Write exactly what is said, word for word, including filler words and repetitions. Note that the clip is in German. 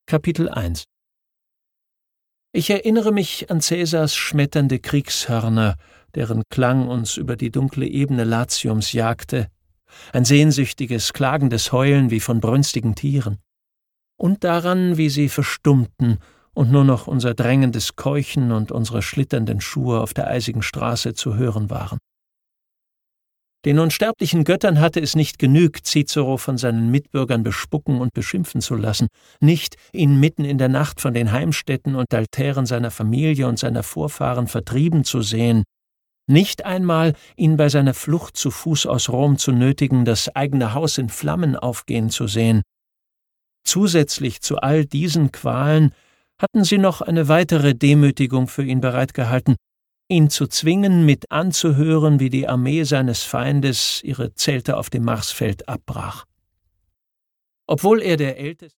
Kapitel eins. Ich erinnere mich an Cäsars schmetternde Kriegshörner, deren Klang uns über die dunkle Ebene Latiums jagte, ein sehnsüchtiges, klagendes Heulen wie von brünstigen Tieren, und daran, wie sie verstummten und nur noch unser drängendes Keuchen und unsere schlitternden Schuhe auf der eisigen Straße zu hören waren. Den unsterblichen Göttern hatte es nicht genügt, Cicero von seinen Mitbürgern bespucken und beschimpfen zu lassen, nicht ihn mitten in der Nacht von den Heimstätten und Altären seiner Familie und seiner Vorfahren vertrieben zu sehen, nicht einmal ihn bei seiner Flucht zu Fuß aus Rom zu nötigen, das eigene Haus in Flammen aufgehen zu sehen. Zusätzlich zu all diesen Qualen hatten sie noch eine weitere Demütigung für ihn bereitgehalten, ihn zu zwingen, mit anzuhören, wie die Armee seines Feindes ihre Zelte auf dem Marsfeld abbrach. Obwohl er der älteste